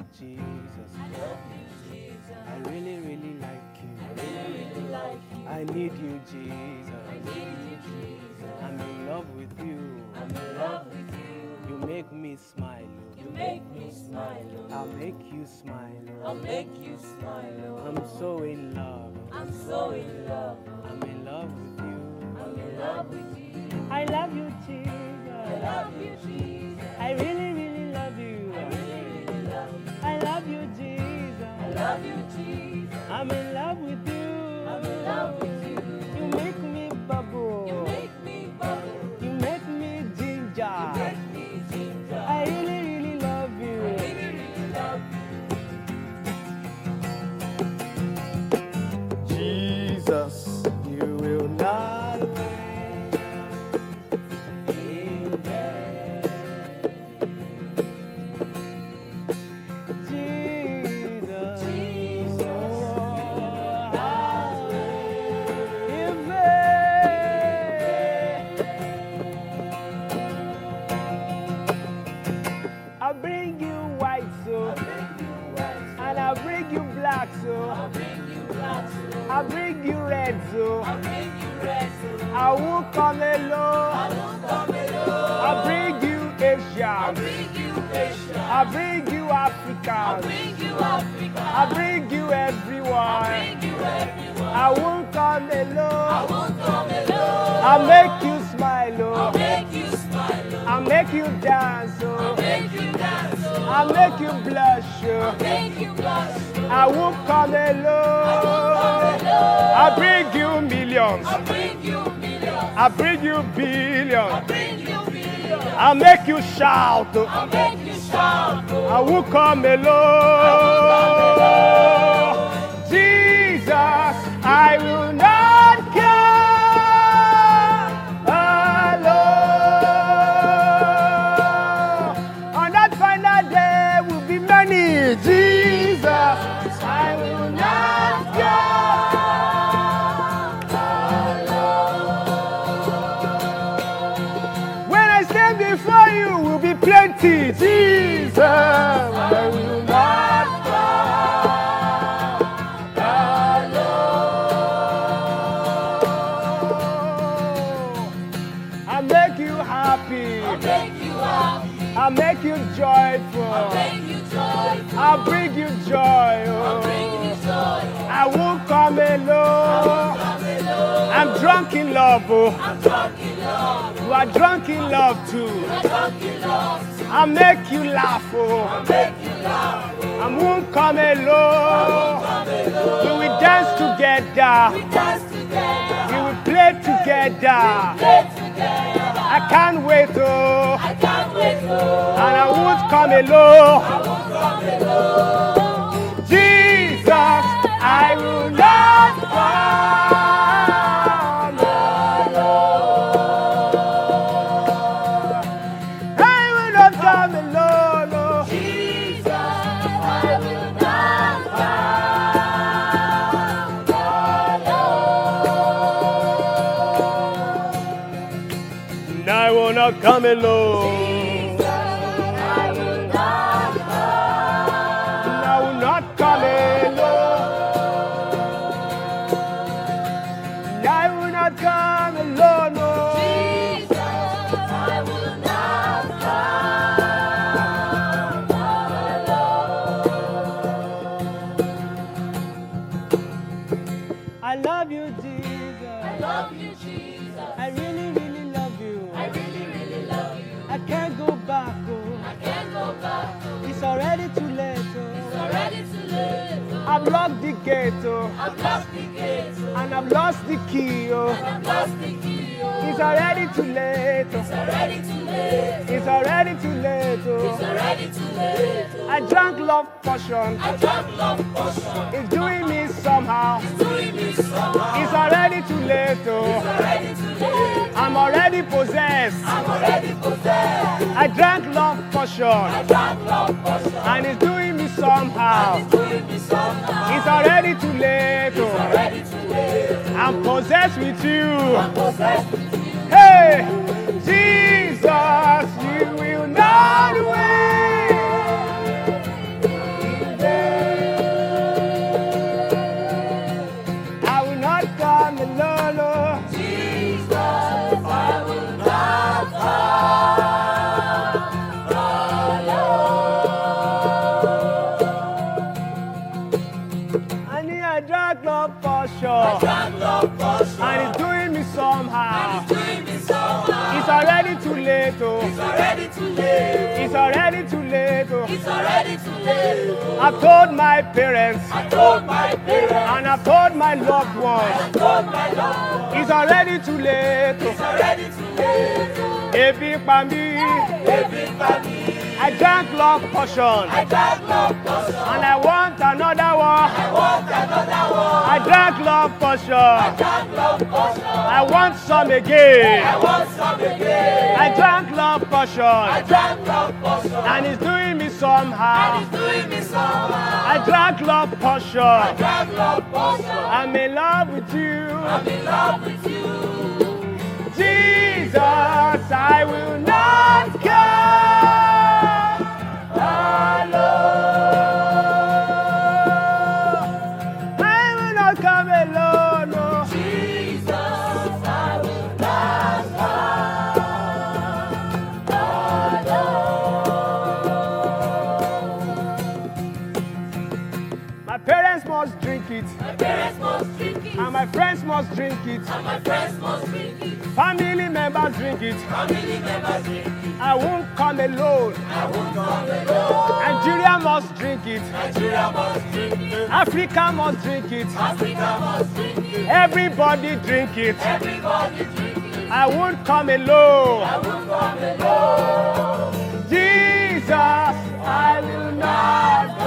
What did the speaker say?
Jesus. I love you, Jesus. I really, really like you. I really, really like you. I need you, Jesus. I need you, Jesus. I'm in love with you. I'm in love with you. You make me smile. You make me smile. I'll make you smile. I'll make you smile. I'm so in love. I'm so in love. I'm in love with you. I'm in love with you. I love you, Jesus. I love you, Jesus. I really, really love you. I really, really love you. I love you, Jesus. I love you, Jesus. I'm in love with you. I'm in love with you. You make me bubble. You make me bubble. You make me ginger. You make me ginger. I really, really love you. I really, really love you. Jesus, you will not fail. Jesus, Jesus, oh, I bring you white, so, and I bring you black, so, I bring you red, so, I won't come alone. I bring you Asian, I bring you African, I bring you everyone. I won't come alone. I make you smile, oh. I make you dance, oh. I make you blush, oh. I won't come alone. I bring you millions. I bring you billions. I make you shout, oh. I won't come alone. Jesus, I will not come alone. On that final day will be many. Jesus, I will not come alone. When I stand before you will be plenty. Jesus, I will not I make you happy. I make you joyful. I bring you joy. Oh. I won't come alone. I'm drunk in love. Oh. You are drunk in love too. I make you laugh. Oh. I won't come alone. We will dance together. We will play together. I can't wait, oh. And I won't come alone. Jesus, I will not come alone. I will not come alone, oh. And I will not come alone. I will not come alone. I will not come alone. Oh. I love you, Jesus. I really, really love you. I can't go back, oh. It's already too late, oh. I've locked the gate, oh. And I've lost the key, oh. It's already too late, oh. It's already too late, oh. I drank love potion. It's doing me somehow. It's already too late, oh. I'm already possessed. I drank love potion. And it's doing me somehow. It's already too late, oh. I'm possessed with you. Hey, Jesus, you will not win. portion, drank love portion, and it's doing me somehow. it's doing me somehow. It's already too late, oh. It's already too late. It's already too late, oh. It's already too late. I've told my parents, I told my parents, and I've told my loved ones. I told my loved ones, It's already too late, it's oh. already too late. Ebi pa mi. Baby, baby, I drank love portion, I drank love portion, and I want another one. I want another one. I drank love portion, Drank love portion, I want some again. I want some again. I drank love I portion, drank love portion, and it's doing me somehow. it's doing me somehow. I drank love portion, Drank love portion, I'm in love with you. I'm in love with you. Jesus, I will not come alone. I will not come alone. No. Jesus, I will not come alone. My parents must drink it, My parents must drink it, and my friends must drink it. and my friends must drink it. Family members drink it. Family members drink it. I won't come alone. I won't come alone. Nigeria must drink it. Nigeria must drink it. Africa must drink it. Africa must drink it. Everybody drink it. Everybody drink it. I won't come alone. I won't come alone. Jesus, I will not